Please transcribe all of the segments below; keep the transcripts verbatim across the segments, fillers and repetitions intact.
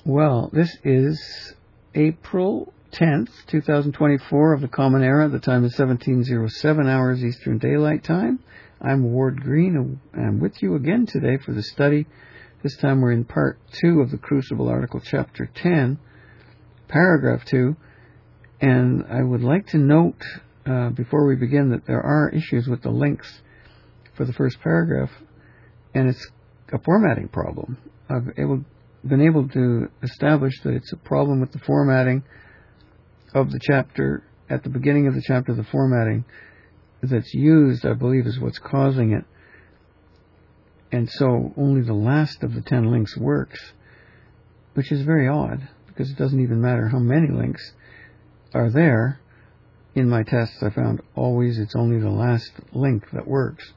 Well, this is April tenth, twenty twenty-four of the Common Era. The time is seventeen oh seven hours Eastern Daylight Time. I'm Ward Green, and I'm with you again today for the study. This time we're in part two of the Crucible article, chapter ten, paragraph two. And I would like to note, uh, before we begin, that there are issues with the links for the first paragraph, and it's a formatting problem. I've able, been able to establish that it's a problem with the formatting of the chapter. At the beginning of the chapter, the formatting that's used, I believe, is what's causing it. And so only the last of the ten links works, which is very odd, because it doesn't even matter how many links are there. In my tests, I found always it's only the last link that works.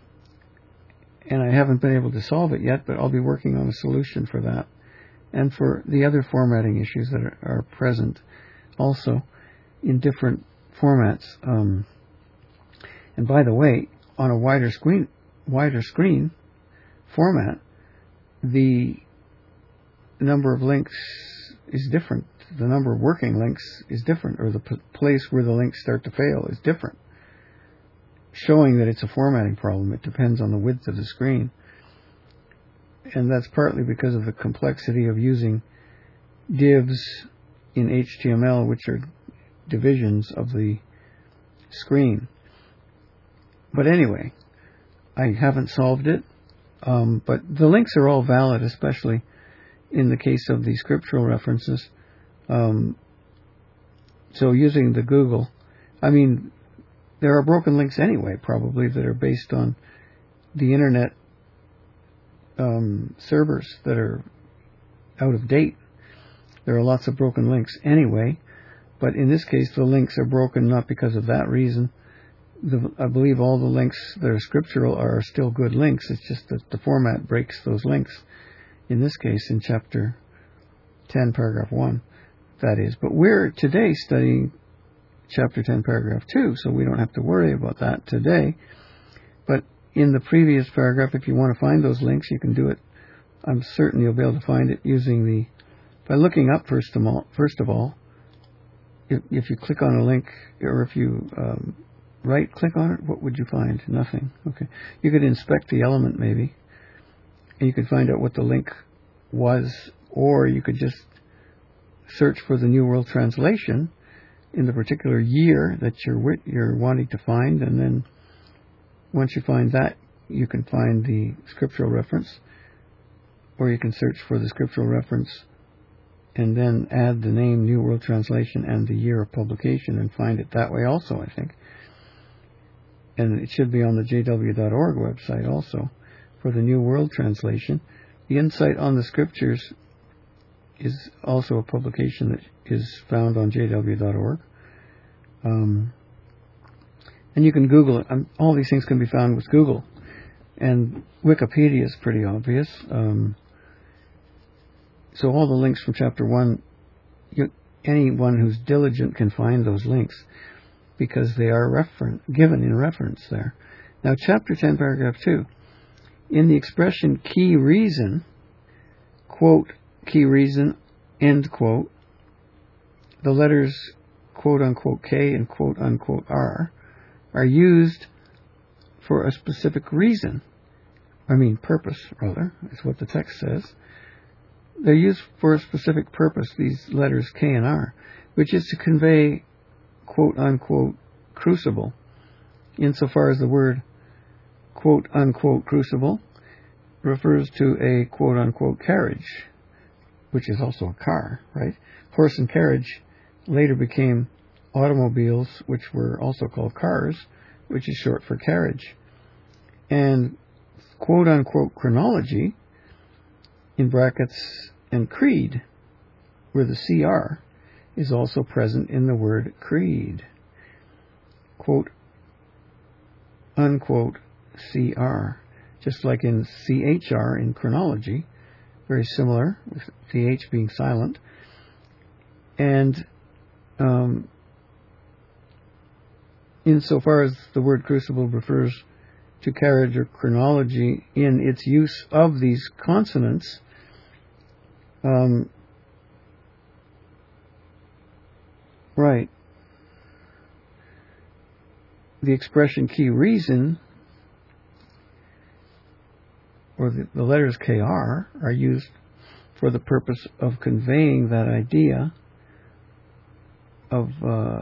And I haven't been able to solve it yet, but I'll be working on a solution for that. And for the other formatting issues that are, are present also in different formats. Um, and by the way, on a wider screen, wider screen format, the number of links is different. The number of working links is different, or the p- place where the links start to fail is different, showing that it's a formatting problem. It depends on the width of the screen. And that's partly because of the complexity of using divs in H T M L, which are divisions of the screen. But anyway, I haven't solved it, um, but the links are all valid, especially in the case of the scriptural references. Um, so using the Google, I mean, there are broken links anyway, probably, that are based on the internet um, servers that are out of date. There are lots of broken links anyway, but in this case, the links are broken not because of that reason. The, I believe all the links that are scriptural are still good links. It's just that the format breaks those links. In this case, in chapter ten, paragraph one, that is. But we're today studying chapter ten, paragraph two, so we don't have to worry about that today. But in the previous paragraph, if you want to find those links, you can do it. I'm certain you'll be able to find it using the, by looking up first of all, first of all if, if you click on a link, or if you um, right-click on it, what would you find? Nothing. Okay. You could inspect the element, maybe, and you could find out what the link was, or you could just search for the New World Translation in the particular year that you're you're wanting to find, and then once you find that, you can find the scriptural reference, or you can search for the scriptural reference and then add the name New World Translation and the year of publication and find it that way also, I think. And it should be on the j w dot org website also for the New World Translation. The Insight on the Scriptures is also a publication that is found on j w dot org. Um, and you can Google it. Um, all these things can be found with Google. And Wikipedia is pretty obvious. Um, so all the links from chapter one, you, anyone who's diligent can find those links because they are referen- given in reference there. Now, chapter ten, paragraph two. In the expression key reason, quote, key reason, end quote, the letters quote-unquote K and quote-unquote R are used for a specific reason. I mean, purpose, rather, is what the text says. They're used for a specific purpose, these letters K and R, which is to convey quote-unquote crucible, insofar as the word quote-unquote crucible refers to a quote-unquote carriage, which is also a car, right? Horse and carriage later became automobiles, which were also called cars, which is short for carriage. And quote-unquote chronology, in brackets, and creed, where the C R is also present in the word creed. Quote-unquote C R, just like in C H R in chronology, very similar, with the H being silent. And um, insofar as the word crucible refers to carriage or chronology in its use of these consonants, um, Right. The expression key reason, or the, the letters K R, are used for the purpose of conveying that idea of uh,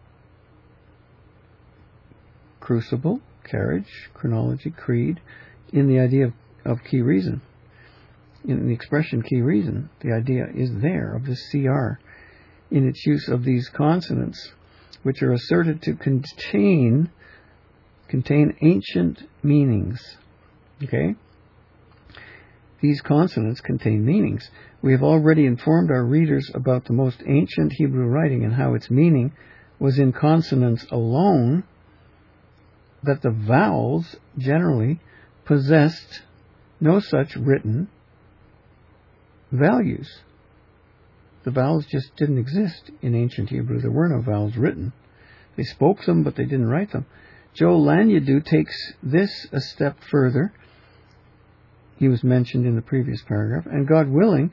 crucible, carriage, chronology, creed, in the idea of, of key reason. In the expression key reason, the idea is there of this C R in its use of these consonants, which are asserted to contain contain ancient meanings. Okay? These consonants contain meanings. We have already informed our readers about the most ancient Hebrew writing and how its meaning was in consonants alone, that the vowels generally possessed no such written values. The vowels just didn't exist in ancient Hebrew. There were no vowels written. They spoke them, but they didn't write them. Joe Lanyadoo takes this a step further. He was mentioned in the previous paragraph. And God willing,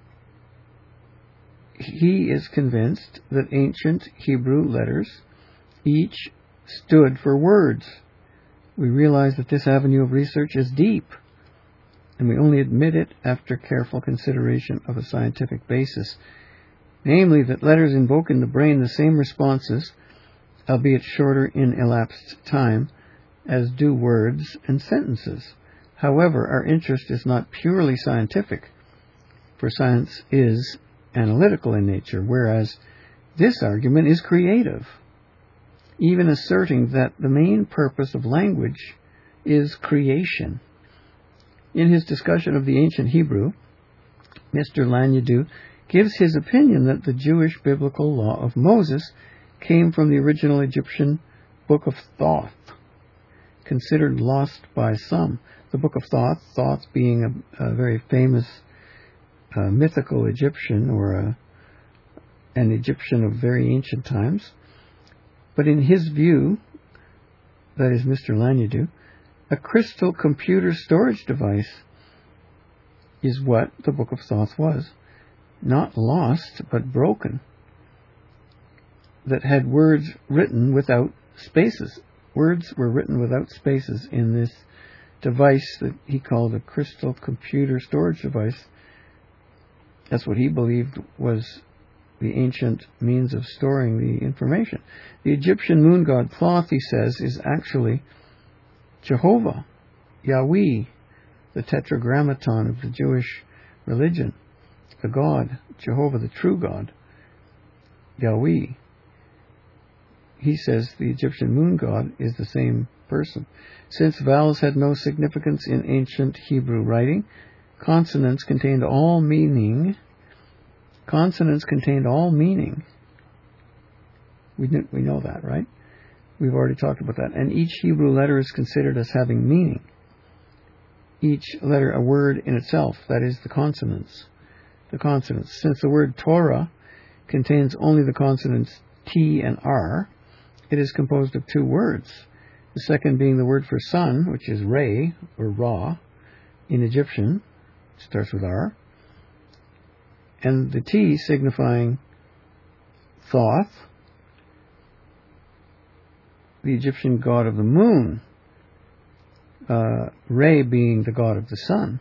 he is convinced that ancient Hebrew letters each stood for words. We realize that this avenue of research is deep, and we only admit it after careful consideration of a scientific basis. Namely, that letters invoke in the brain the same responses, albeit shorter in elapsed time, as do words and sentences. However, our interest is not purely scientific, for science is analytical in nature, whereas this argument is creative, even asserting that the main purpose of language is creation. In his discussion of the ancient Hebrew, Mister Lanyadoo gives his opinion that the Jewish biblical law of Moses came from the original Egyptian Book of Thoth, considered lost by some. The Book of Thoth, Thoth being a, a very famous uh, mythical Egyptian, or a, an Egyptian of very ancient times. But in his view, that is Mister Lanyadoo, a crystal computer storage device is what the Book of Thoth was. Not lost, but broken, that had words written without spaces. Words were written without spaces in this device that he called a crystal computer storage device. That's what he believed was the ancient means of storing the information. The Egyptian moon god Thoth, he says, is actually Jehovah, Yahweh, the tetragrammaton of the Jewish religion. The God, Jehovah, the true God, Yahweh. He says the Egyptian moon god is the same person. Since vowels had no significance in ancient Hebrew writing, consonants contained all meaning. Consonants contained all meaning. We kn- we know that, right? We've already talked about that. And each Hebrew letter is considered as having meaning. Each letter a word in itself, that is the consonants. The consonants. Since the word Torah contains only the consonants T and R, it is composed of two words. The second being the word for sun, which is Re, or Ra, in Egyptian. It starts with R. And the T signifying Thoth, the Egyptian god of the moon. Uh, Re being the god of the sun.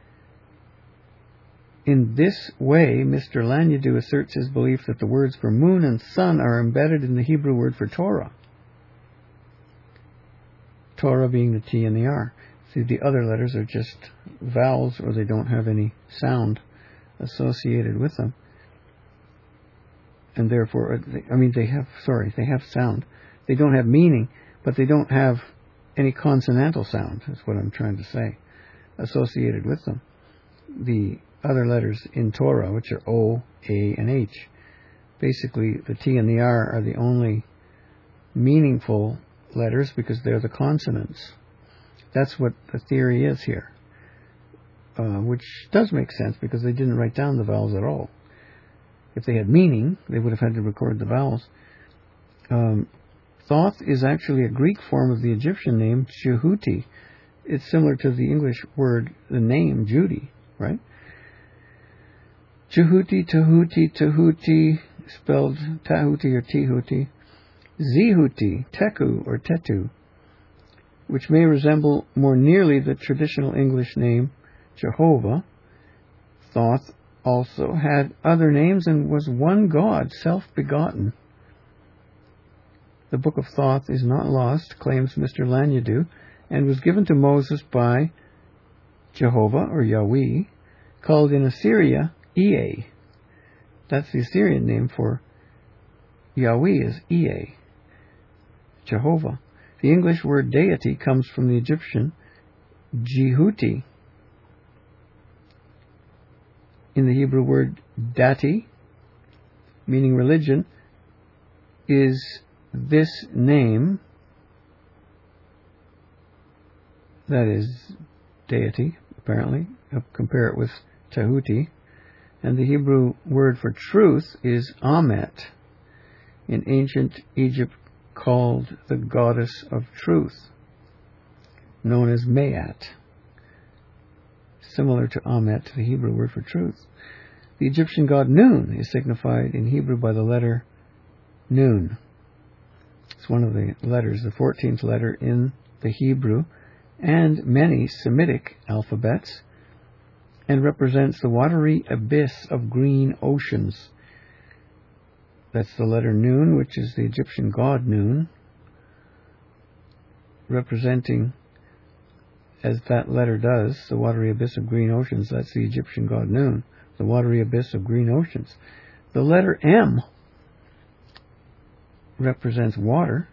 In this way, Mister Lanyadoo asserts his belief that the words for moon and sun are embedded in the Hebrew word for Torah. Torah being the T and the R. See, the other letters are just vowels, or they don't have any sound associated with them. And therefore, I mean, they have, sorry, they have sound. They don't have meaning, but they don't have any consonantal sound, is what I'm trying to say, associated with them. The other letters in Torah, which are O, A, and H, basically the T and the R are the only meaningful letters because they're the consonants. That's what the theory is here, uh, which does make sense because they didn't write down the vowels at all. If they had meaning, they would have had to record the vowels. Um, Thoth is actually a Greek form of the Egyptian name Jehuti. It's similar to the English word, the name Judy, right? Jehuti, Tehuti, Tehuti, spelled Tahuti or Tehuti, Zehuti, Teku or Tetu, which may resemble more nearly the traditional English name Jehovah. Thoth also had other names and was one God, self-begotten. The Book of Thoth is not lost, claims Mister Lanyadoo, and was given to Moses by Jehovah or Yahweh, called in Assyria Ea. That's the Assyrian name for Yahweh is Ea, Jehovah. The English word deity comes from the Egyptian Jehuti. In the Hebrew word dati, meaning religion, is this name, that is deity, apparently. Compare it with Tahuti. And the Hebrew word for truth is Amet, in ancient Egypt called the goddess of truth, known as Maat, similar to Amet, the Hebrew word for truth. The Egyptian god Nun is signified in Hebrew by the letter Nun. It's one of the letters, the fourteenth letter in the Hebrew and many Semitic alphabets, and represents the watery abyss of green oceans. That's the letter Nun, which is the Egyptian god Nun, representing, as that letter does, the watery abyss of green oceans. That's the Egyptian god Nun, the watery abyss of green oceans. The letter M represents water,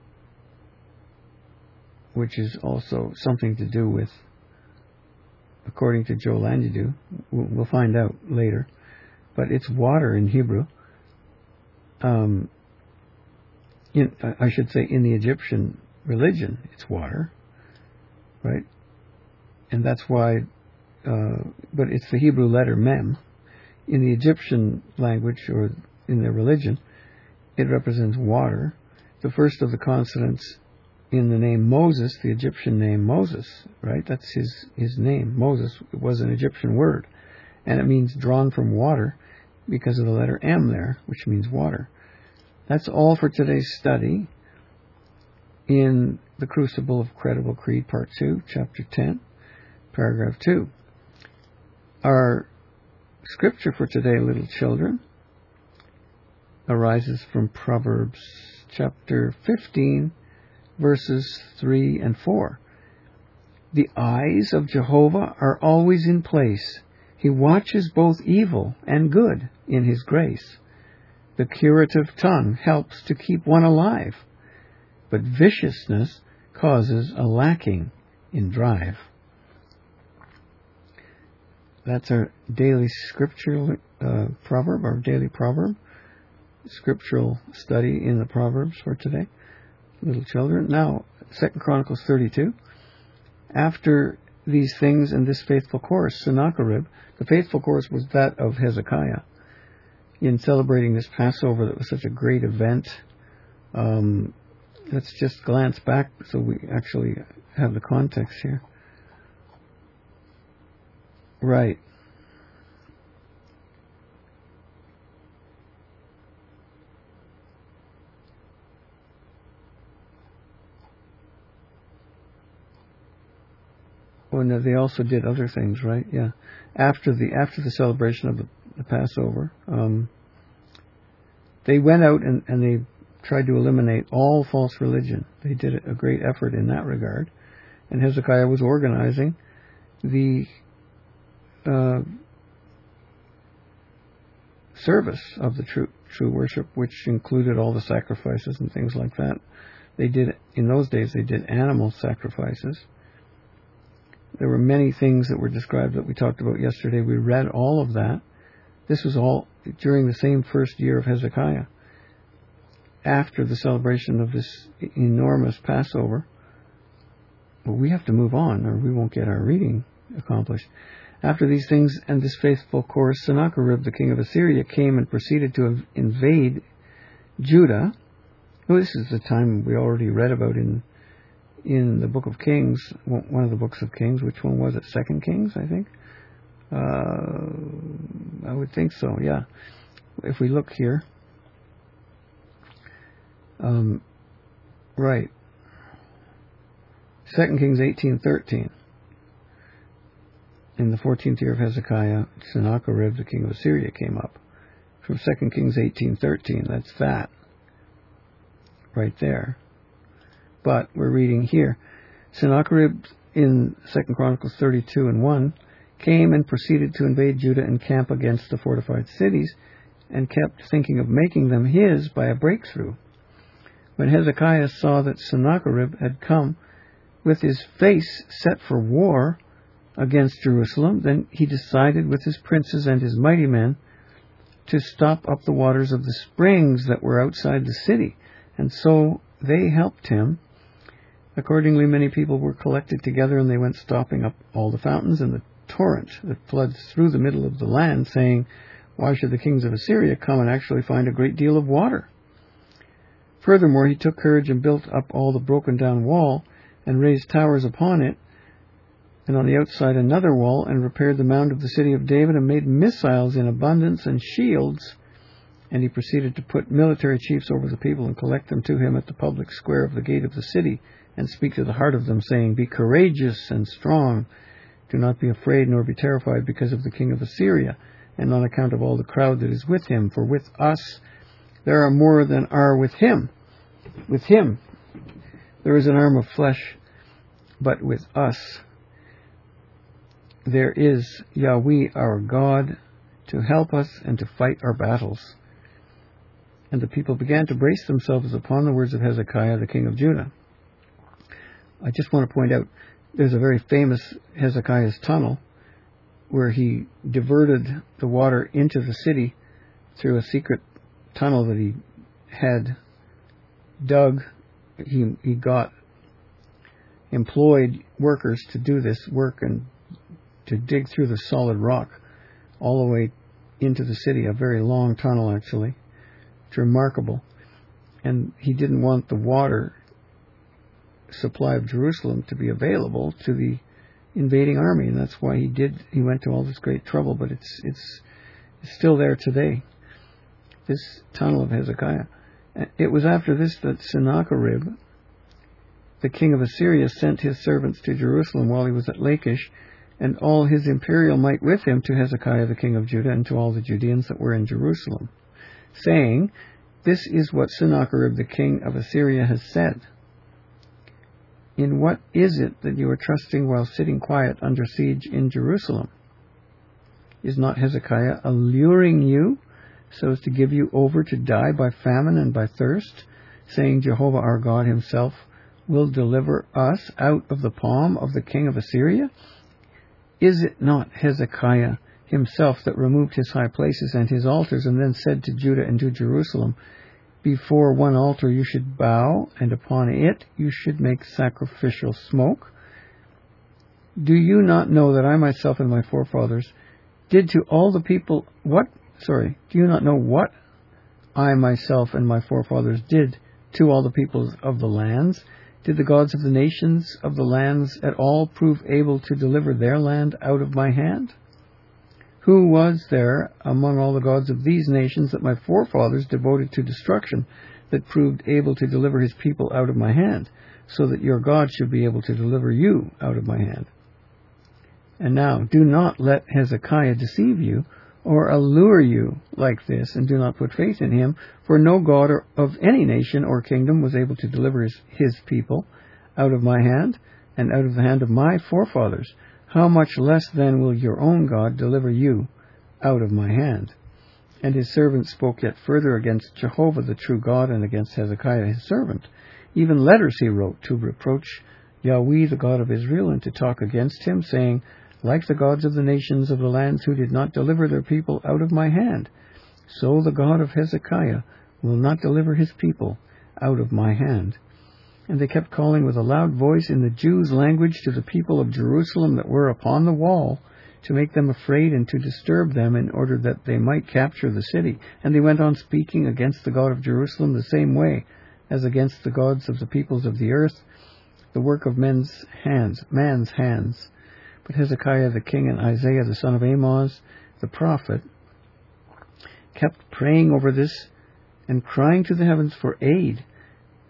which is also something to do with, according to Joe Lanyadoo, we'll find out later, but it's water in Hebrew. Um, in, I should say in the Egyptian religion, it's water, right? And that's why, uh, but it's the Hebrew letter Mem. In the Egyptian language, or in their religion, it represents water. The first of the consonants in the name Moses, the Egyptian name Moses, right? That's his, his name. Moses was an Egyptian word. And it means drawn from water because of the letter M there, which means water. That's all for today's study in The Crucible of Credible Creed, Part two, Chapter ten, Paragraph two. Our scripture for today, little children, arises from Proverbs chapter fifteen, verses three and four. The eyes of Jehovah are always in place. He watches both evil and good in his grace. The curative tongue helps to keep one alive, but viciousness causes a lacking in drive. That's our daily scriptural uh, proverb, our daily proverb, scriptural study in the Proverbs for today, little children. Now, Second Chronicles thirty-two. After these things and this faithful course, Sennacherib, the faithful course was that of Hezekiah. In celebrating this Passover that was such a great event, um, let's just glance back so we actually have the context here. Right. Oh, no, they also did other things, right? Yeah. After the after the celebration of the, the Passover, um, they went out and, and they tried to eliminate all false religion. They did a great effort in that regard. And Hezekiah was organizing the uh, service of the true true worship, which included all the sacrifices and things like that. They did, in those days, they did animal sacrifices. There were many things that were described that we talked about yesterday. We read all of that. This was all during the same first year of Hezekiah, after the celebration of this enormous Passover. Well, we have to move on, or we won't get our reading accomplished. After these things and this faithful course, Sennacherib, the king of Assyria, came and proceeded to invade Judah. Well, this is the time we already read about in in the book of Kings, one of the books of Kings. Which one was it? Second Kings, I think. Uh, I would think so, yeah. If we look here, Um, right. Second Kings eighteen thirteen. In the fourteenth year of Hezekiah, Sennacherib, the king of Assyria, came up. From Second Kings eighteen thirteen, that's that. Right there. But we're reading here. Sennacherib, in Second Chronicles thirty-two and one, came and proceeded to invade Judah and camp against the fortified cities, and kept thinking of making them his by a breakthrough. When Hezekiah saw that Sennacherib had come with his face set for war against Jerusalem, then he decided with his princes and his mighty men to stop up the waters of the springs that were outside the city. And so they helped him. Accordingly, many people were collected together, and they went stopping up all the fountains and the torrent that floods through the middle of the land, saying, "Why should the kings of Assyria come and actually find a great deal of water?" Furthermore, he took courage and built up all the broken down wall, and raised towers upon it, and on the outside another wall, and repaired the mound of the city of David, and made missiles in abundance and shields. And he proceeded to put military chiefs over the people, and collect them to him at the public square of the gate of the city, and speak to the heart of them, saying, "Be courageous and strong. Do not be afraid, nor be terrified because of the king of Assyria, and on account of all the crowd that is with him. For with us there are more than are with him. With him there is an arm of flesh, but with us there is Yahweh our God to help us and to fight our battles." And the people began to brace themselves upon the words of Hezekiah, the king of Judah. I just want to point out, there's a very famous Hezekiah's tunnel, where he diverted the water into the city through a secret tunnel that he had dug. He, he got employed workers to do this work and to dig through the solid rock all the way into the city, a very long tunnel actually. It's remarkable. And he didn't want the water supply of Jerusalem to be available to the invading army, and that's why he did he went to all this great trouble. But it's it's, it's still there today, this tunnel of Hezekiah. It was after this that Sennacherib, the king of Assyria, sent his servants to Jerusalem while he was at Lachish, and all his imperial might with him, to Hezekiah the king of Judah, and to all the Judeans that were in Jerusalem, saying, "This is what Sennacherib the king of Assyria has said. In what is it that you are trusting while sitting quiet under siege in Jerusalem? Is not Hezekiah alluring you so as to give you over to die by famine and by thirst, saying, Jehovah our God himself will deliver us out of the palm of the king of Assyria? Is it not Hezekiah himself that removed his high places and his altars, and then said to Judah and to Jerusalem, Before one altar you should bow, and upon it you should make sacrificial smoke? Do you not know that I myself and my forefathers did to all the people what? Sorry, do you not know what I myself and my forefathers did to all the peoples of the lands? Did the gods of the nations of the lands at all prove able to deliver their land out of my hand? Who was there among all the gods of these nations that my forefathers devoted to destruction, that proved able to deliver his people out of my hand, so that your God should be able to deliver you out of my hand? And now, do not let Hezekiah deceive you, or allure you like this, and do not put faith in him, for no God of any nation or kingdom was able to deliver his, his people out of my hand, and out of the hand of my forefathers. How much less then will your own God deliver you out of my hand? And his servant spoke yet further against Jehovah the true God, and against Hezekiah his servant. Even letters he wrote to reproach Yahweh the God of Israel, and to talk against him, saying, Like the gods of the nations of the lands who did not deliver their people out of my hand, so the God of Hezekiah will not deliver his people out of my hand. And they kept calling with a loud voice in the Jews' language to the people of Jerusalem that were upon the wall, to make them afraid and to disturb them, in order that they might capture the city. And they went on speaking against the God of Jerusalem the same way as against the gods of the peoples of the earth, the work of men's hands, man's hands. But Hezekiah the king and Isaiah the son of Amoz the prophet kept praying over this and crying to the heavens for aid.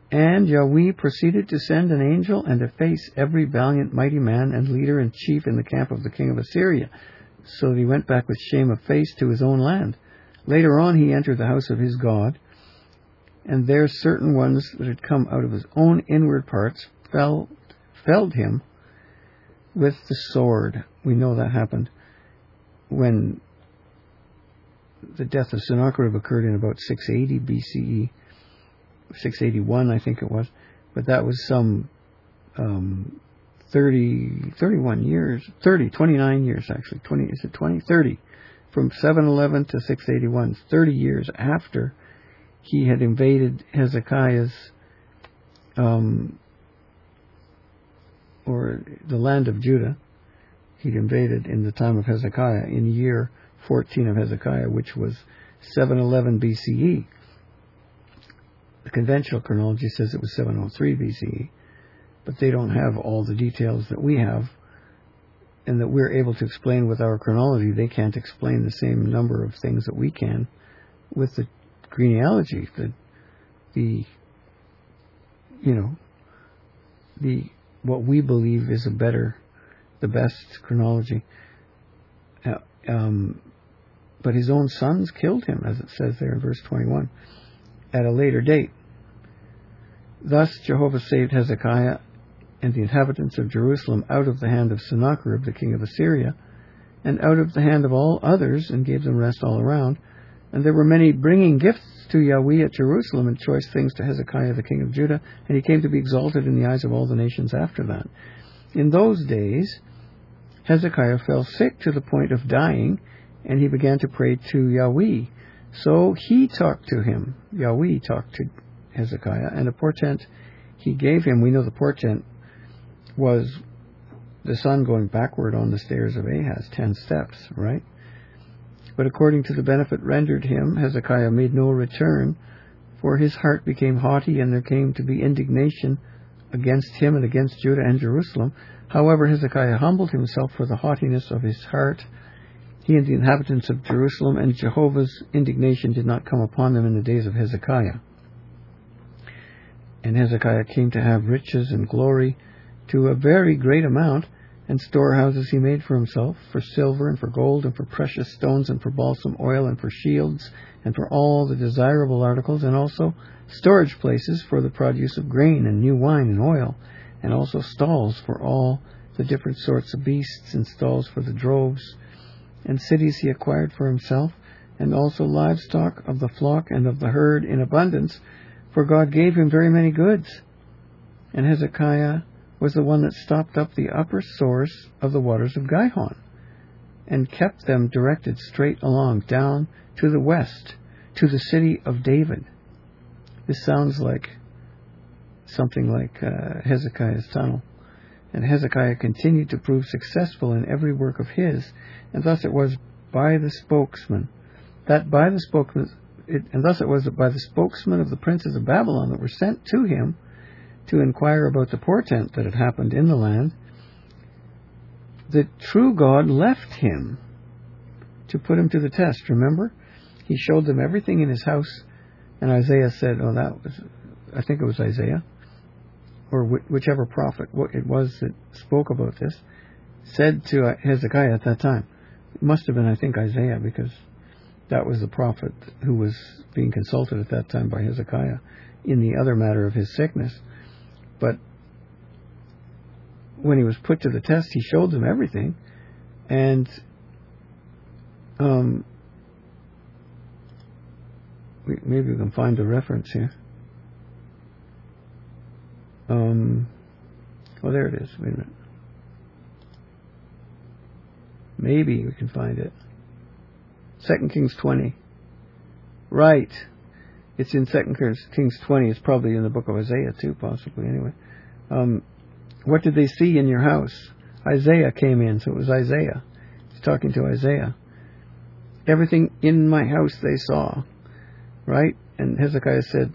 And Yahweh proceeded to send an angel and to face every valiant mighty man and leader and chief in the camp of the king of Assyria, so that he went back with shame of face to his own land. Later on he entered the house of his God, and there certain ones that had come out of his own inward parts fell, felled him with the sword. We know that happened when the death of Sennacherib occurred in about six eighty B C E. six eighty-one, I think it was, but that was some um, thirty, thirty-one years, thirty, twenty-nine years actually, twenty, is it twenty? thirty, from seven eleven to six eighty-one, thirty years after he had invaded Hezekiah's, um, or the land of Judah. He'd invaded in the time of Hezekiah, in year fourteen of Hezekiah, which was seven eleven B C E. The conventional chronology says it was seven oh three B C E, but they don't have all the details that we have and that we're able to explain with our chronology. They can't explain the same number of things that we can with the genealogy, the, the you know, the what we believe is a better, the best chronology. Uh, um, but his own sons killed him, as it says there in verse twenty-one. At a later date. Thus Jehovah saved Hezekiah and the inhabitants of Jerusalem out of the hand of Sennacherib, the king of Assyria, and out of the hand of all others, and gave them rest all around. And there were many bringing gifts to Yahweh at Jerusalem, and choice things to Hezekiah, the king of Judah, and he came to be exalted in the eyes of all the nations after that. In those days, Hezekiah fell sick to the point of dying, and he began to pray to Yahweh. So he talked to him. Yahweh talked to Hezekiah, and a portent he gave him. We know the portent was the sun going backward on the stairs of Ahaz, ten steps, right? But according to the benefit rendered him, Hezekiah made no return, for his heart became haughty, and there came to be indignation against him and against Judah and Jerusalem. However, Hezekiah humbled himself for the haughtiness of his heart, he and the inhabitants of Jerusalem, and Jehovah's indignation did not come upon them in the days of Hezekiah. And Hezekiah came to have riches and glory to a very great amount, and storehouses he made for himself, for silver and for gold and for precious stones and for balsam oil and for shields and for all the desirable articles, and also storage places for the produce of grain and new wine and oil, and also stalls for all the different sorts of beasts, and stalls for the droves. And cities he acquired for himself, and also livestock of the flock and of the herd in abundance, for God gave him very many goods. And Hezekiah was the one that stopped up the upper source of the waters of Gihon, and kept them directed straight along down to the west, to the city of David. This sounds like something like uh, Hezekiah's tunnel. And Hezekiah continued to prove successful in every work of his, and thus it was by the spokesman, that by the spokesman, it, and thus it was that by the spokesman of the princes of Babylon that were sent to him to inquire about the portent that had happened in the land, the true God left him to put him to the test. Remember? He showed them everything in his house, and Isaiah said, oh, that was, I think it was Isaiah, or wh- whichever prophet it was that spoke about this, said to Hezekiah at that time. It must have been, I think, Isaiah, because that was the prophet who was being consulted at that time by Hezekiah in the other matter of his sickness. But when he was put to the test, he showed them everything, and um, we, maybe we can find a reference here. Um, well, there it is. Wait a minute. Maybe we can find it. Second Kings twenty. Right. It's in Second Kings twenty. It's probably in the book of Isaiah too, possibly, anyway. Um, what did they see in your house? Isaiah came in, so it was Isaiah. He's talking to Isaiah. Everything in my house they saw. Right? And Hezekiah said,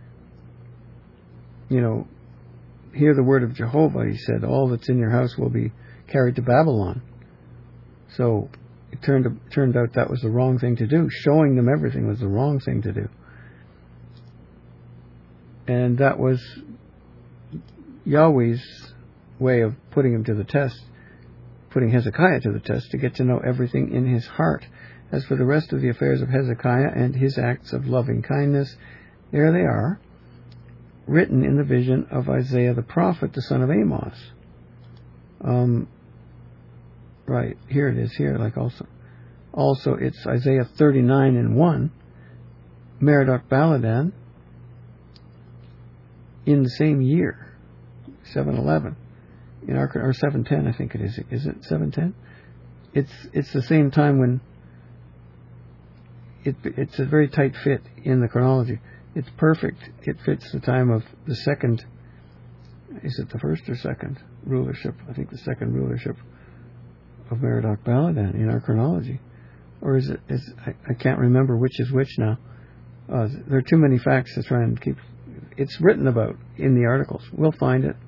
you know, hear the word of Jehovah. He said, all that's in your house will be carried to Babylon. So it turned turned out that was the wrong thing to do. Showing them everything was the wrong thing to do. And that was Yahweh's way of putting him to the test, putting Hezekiah to the test, to get to know everything in his heart. As for the rest of the affairs of Hezekiah and his acts of loving kindness, there they are, written in the vision of Isaiah the prophet, the son of Amos. Um, right, here it is, here, like also. Also, it's Isaiah thirty-nine and one, Merodach Baladan, in the same year, seven eleven, in our, or seven ten, I think it is. Is it seven ten? It's it's the same time when it it's a very tight fit in the chronology. It's perfect. It fits the time of the second. Is it the first or second rulership? I think the second rulership of Merodach Baladan in our chronology, or is it? Is I, I can't remember which is which now. Uh, there are too many facts to try and keep. It's written about in the articles. We'll find it.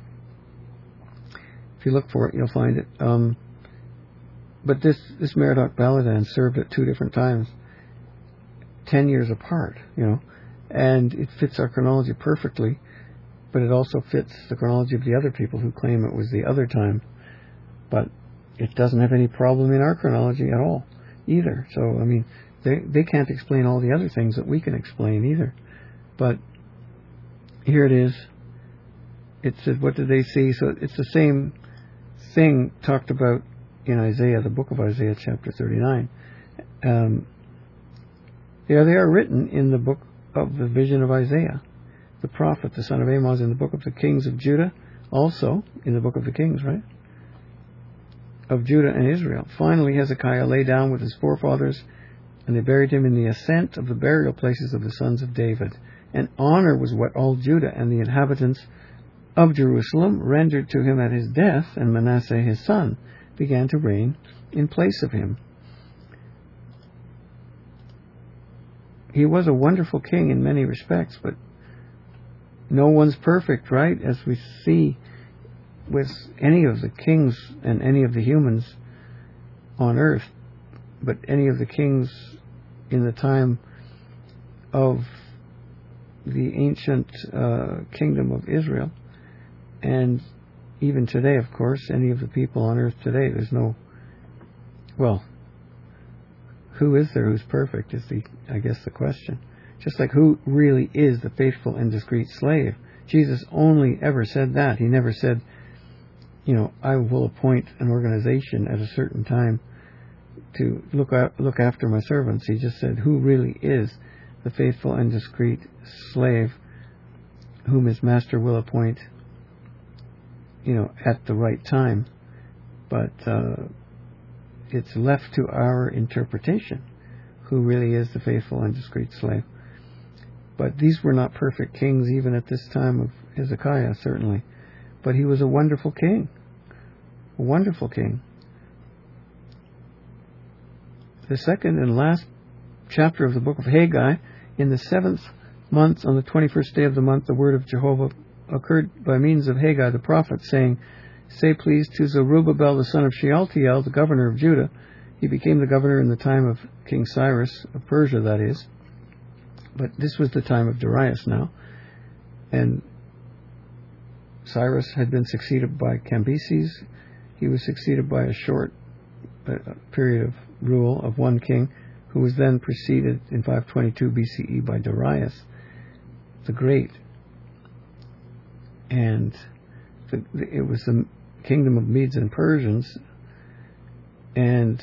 If you look for it, you'll find it. Um, but this this Merodach Baladan served at two different times, ten years apart. You know, and it fits our chronology perfectly. But it also fits the chronology of the other people who claim it was the other time. But it doesn't have any problem in our chronology at all, either. So, I mean, they they can't explain all the other things that we can explain either. But here it is. It said, what did they see? So it's the same thing talked about in Isaiah, the book of Isaiah, chapter thirty-nine. Um, there they are written in the book of the vision of Isaiah, the prophet, the son of Amos, in the book of the kings of Judah, also in the book of the kings, right? Of Judah and Israel. Finally, Hezekiah lay down with his forefathers, and they buried him in the ascent of the burial places of the sons of David. And honor was what all Judah and the inhabitants of Jerusalem rendered to him at his death, and Manasseh his son began to reign in place of him. He was a wonderful king in many respects, but no one's perfect, right? As we see with any of the kings and any of the humans on earth, but any of the kings in the time of the ancient uh, kingdom of Israel, and even today, of course, any of the people on earth today, there's no, well, who is there who's perfect is the, I guess, the question. Just like who really is the faithful and discreet slave. Jesus only ever said that. He never said, you know, I will appoint an organization at a certain time to look out, look after my servants. He just said who really is the faithful and discreet slave whom his master will appoint, you know, at the right time. But uh, it's left to our interpretation who really is the faithful and discreet slave. But these were not perfect kings even at this time of Hezekiah, certainly. But he was a wonderful king. A wonderful king. The second and last chapter of the book of Haggai, in the seventh month, on the twenty-first day of the month, the word of Jehovah occurred by means of Haggai the prophet, saying, Say please to Zerubbabel the son of Shealtiel, the governor of Judah. He became the governor in the time of King Cyrus, of Persia, that is. But this was the time of Darius now. And Cyrus had been succeeded by Cambyses. He was succeeded by a short uh, period of rule of one king, who was then preceded in five twenty-two B C E by Darius the Great. And the, the, it was the kingdom of Medes and Persians. And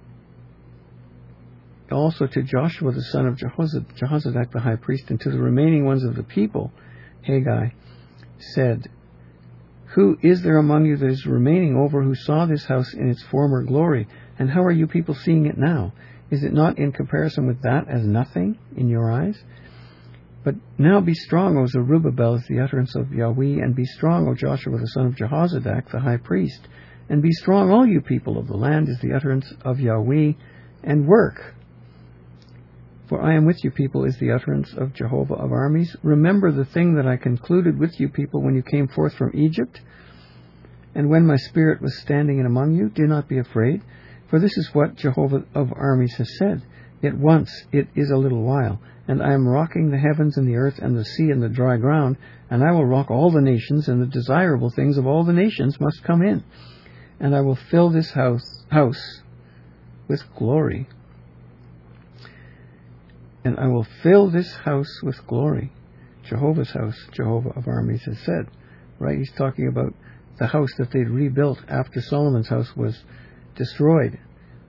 also to Joshua the son of Jehozadak, Jehozadak the high priest, and to the remaining ones of the people, Haggai said, Who is there among you that is remaining over who saw this house in its former glory? And how are you people seeing it now? Is it not in comparison with that as nothing in your eyes? But now be strong, O Zerubbabel, is the utterance of Yahweh, and be strong, O Joshua the son of Jehozadak the high priest. And be strong, all you people of the land, is the utterance of Yahweh, and work. For I am with you, people, is the utterance of Jehovah of armies. Remember the thing that I concluded with you, people, when you came forth from Egypt, and when my spirit was standing in among you. Do not be afraid, for this is what Jehovah of armies has said. It once, it is a little while, and I am rocking the heavens and the earth and the sea and the dry ground, and I will rock all the nations, and the desirable things of all the nations must come in. And I will fill this house, house with glory. And I will fill this house with glory. Jehovah's house, Jehovah of armies has said. Right? He's talking about the house that they'd rebuilt after Solomon's house was destroyed.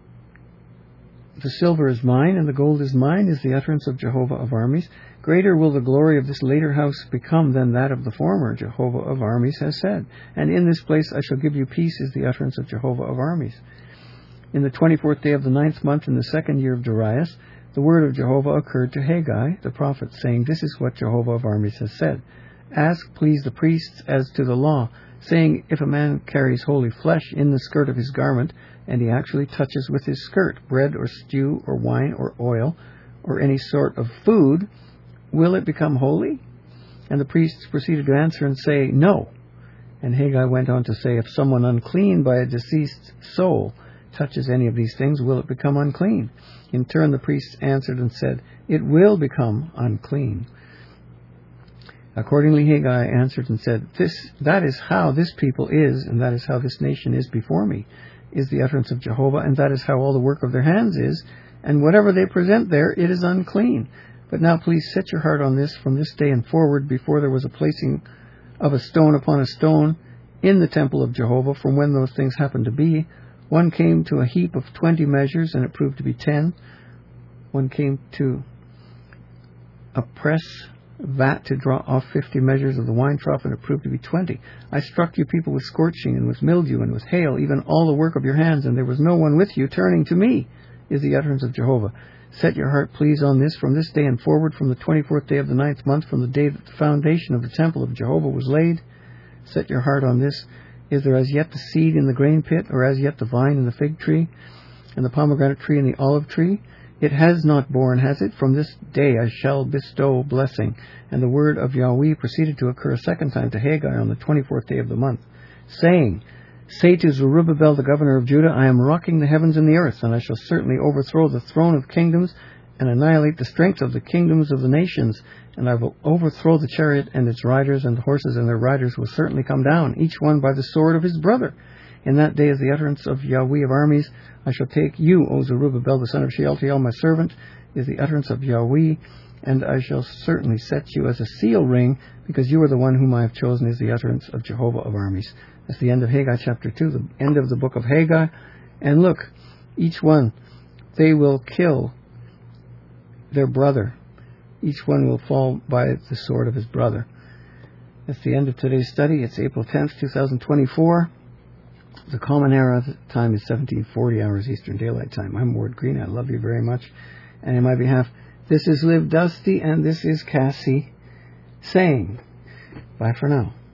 The silver is mine, and the gold is mine, is the utterance of Jehovah of armies. Greater will the glory of this later house become than that of the former, Jehovah of armies has said. And in this place I shall give you peace, is the utterance of Jehovah of armies. In the twenty-fourth day of the ninth month, in the second year of Darius, the word of Jehovah occurred to Haggai, the prophet, saying, This is what Jehovah of armies has said. Ask, please, the priests as to the law, saying, if a man carries holy flesh in the skirt of his garment, and he actually touches with his skirt bread or stew or wine or oil or any sort of food, will it become holy? And the priests proceeded to answer and say, No. And Haggai went on to say, If someone unclean by a deceased soul touches any of these things, will it become unclean? In turn the priests answered and said, It will become unclean. Accordingly Haggai answered and said, This, that is how this people is, and that is how this nation is before me, is the utterance of Jehovah, and that is how all the work of their hands is, and whatever they present there, it is unclean. But now please set your heart on this from this day and forward, before there was a placing of a stone upon a stone in the temple of Jehovah, from when those things happened to be. One came to a heap of twenty measures, and it proved to be ten. One came to a press vat to draw off fifty measures of the wine trough, and it proved to be twenty. I struck you people with scorching, and with mildew, and with hail, even all the work of your hands, and there was no one with you turning to me, is the utterance of Jehovah. Set your heart, please, on this from this day and forward, from the twenty-fourth day of the ninth month, from the day that the foundation of the temple of Jehovah was laid. Set your heart on this. Is there as yet the seed in the grain pit, or as yet the vine and the fig tree, and the pomegranate tree and the olive tree? It has not borne, has it? From this day I shall bestow blessing. And the word of Yahweh proceeded to occur a second time to Haggai on the twenty-fourth day of the month, saying, Say to Zerubbabel the governor of Judah, I am rocking the heavens and the earth, and I shall certainly overthrow the throne of kingdoms, and annihilate the strength of the kingdoms of the nations. And I will overthrow the chariot and its riders, and the horses and their riders will certainly come down, each one by the sword of his brother. In that day is the utterance of Yahweh of armies. I shall take you, O Zerubbabel, the son of Shealtiel, my servant, is the utterance of Yahweh, and I shall certainly set you as a seal ring, because you are the one whom I have chosen, is the utterance of Jehovah of armies. That's the end of Haggai chapter two, the end of the book of Haggai. And look, each one, they will kill their brother. Each one will fall by the sword of his brother. That's the end of today's study. It's April tenth, twenty twenty-four. The Common Era time is seventeen forty hours Eastern Daylight Time. I'm Ward Green. I love you very much. And in my behalf, this is Liv Dusty, and this is Cassie saying bye for now.